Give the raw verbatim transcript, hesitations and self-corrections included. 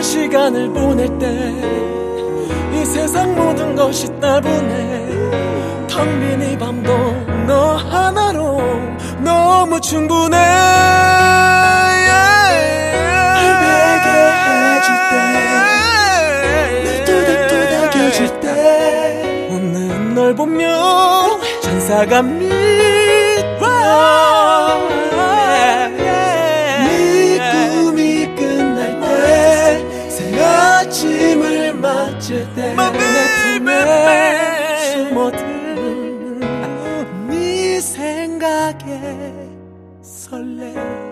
시간을 보낼 때 이 세상 모든 것이 따분해. 텅 빈 이 밤도 너 하나로 너무 충분해. 베개 해줄 때, 날 토닥토닥 해줄 때, 웃는 널 보며 천사가 믿어. 네 꿈이 끝날 때, 새 아침을 맞을 때, 내 품에 숨어든 네 생각에 설레.